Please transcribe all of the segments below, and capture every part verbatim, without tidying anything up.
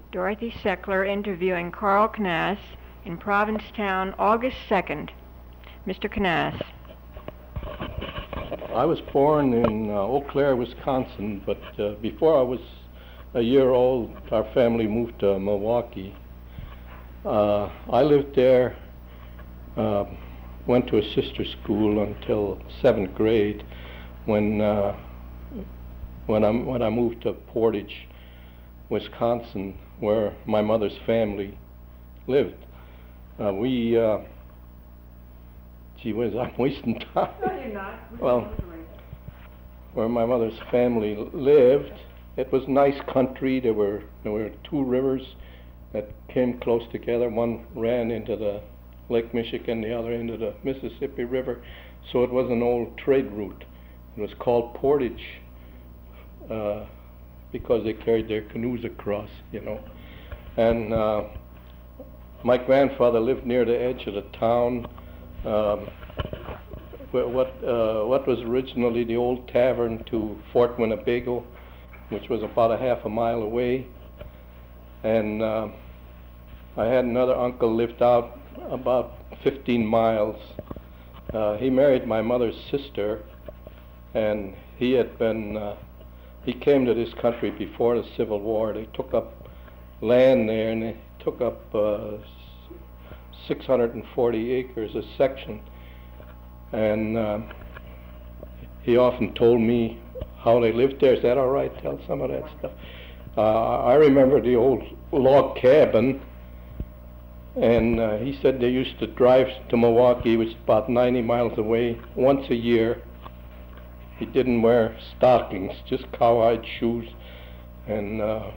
Dorothy Seckler interviewing Carl Knass in Provincetown, August second. Mister Knass. I was born in uh, Eau Claire, Wisconsin, but uh, before I was a year old, our family moved to Milwaukee. Uh, I lived there, uh, went to a sister school until seventh grade, when uh, when I when I moved to Portage, Wisconsin, where my mother's family lived. Uh, we, uh, gee whiz, I'm wasting time. No, you're not. Well, where my mother's family lived, it was nice country. There were there were two rivers that came close together. One ran into the Lake Michigan, the other into the Mississippi River. So it was an old trade route. It was called Portage uh, because they carried their canoes across, you know. And uh, my grandfather lived near the edge of the town. Um, what uh, what was originally the old tavern to Fort Winnebago, which was about a half a mile away. And uh, I had another uncle lived out about fifteen miles. Uh, he married my mother's sister, and he had been, uh, he came to this country before the Civil War. They took up land there, and they took up uh, six hundred forty acres a section. And uh, he often told me how they lived there. Is that all right? Tell some of that stuff. Uh, I remember the old log cabin, and uh, he said they used to drive to Milwaukee, which is about ninety miles away, once a year. He didn't wear stockings, just cowhide shoes, and uh,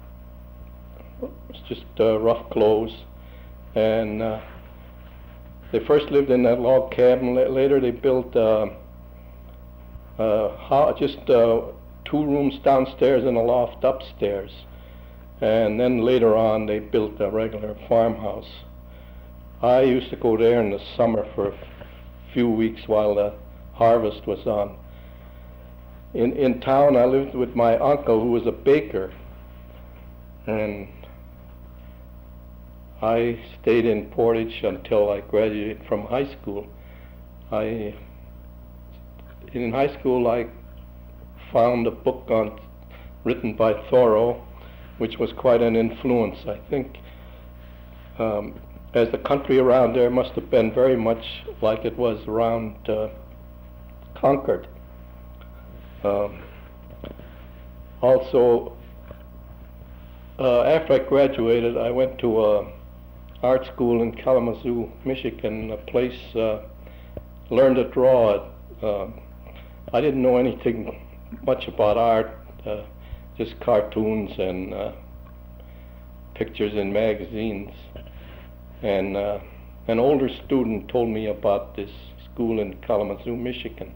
it was just uh, rough clothes. And uh, they first lived in that log cabin. L- later they built uh, uh, how, just uh, two rooms downstairs and a loft upstairs. And then later on they built a regular farmhouse. I used to go there in the summer for a few weeks while the harvest was on. In, in town I lived with my uncle, who was a baker. And I stayed in Portage until I graduated from high school. I, in high school, I found a book on, written by Thoreau, which was quite an influence, I think. Um, as the country around there must have been very much like it was around uh, Concord. Um, also, uh, after I graduated, I went to a art school in Kalamazoo, Michigan, a place, uh, learned to draw. Uh, I didn't know anything much about art, uh, just cartoons and uh, pictures in magazines. And uh, an older student told me about this school in Kalamazoo, Michigan.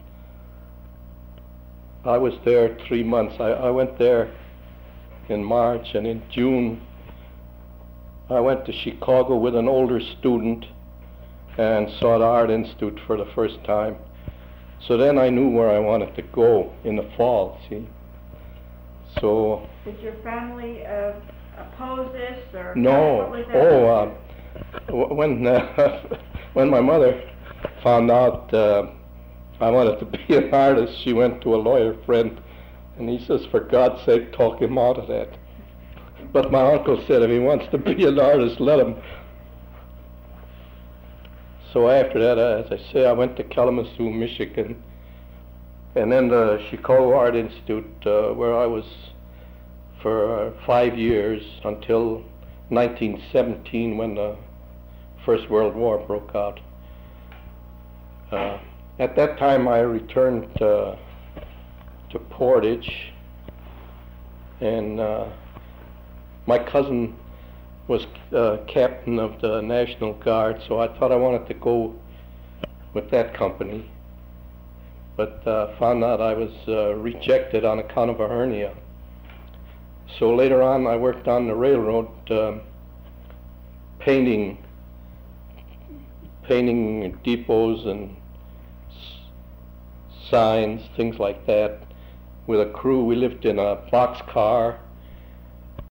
I was there three months. I, I went there in March, and in June I went to Chicago with an older student and saw the Art Institute for the first time. So then I knew where I wanted to go in the fall, see. So... Did your family uh, oppose this, or no, what was that? oh, uh, w- when, uh, when my mother found out uh, I wanted to be an artist, she went to a lawyer friend, and he says, for God's sake, talk him out of that. But my uncle said, if he wants to be an artist, let him. So after that, uh, as I say, I went to Kalamazoo, Michigan, and then the Chicago Art Institute, uh, where I was for uh, five years until nineteen seventeen, when the First World War broke out. Uh, at that time, I returned uh, to Portage, and uh, my cousin was uh, captain of the National Guard, so I thought I wanted to go with that company, but uh, found out I was uh, rejected on account of a hernia. So later on I worked on the railroad, uh, painting, painting depots and s- signs, things like that, with a crew. We lived in a boxcar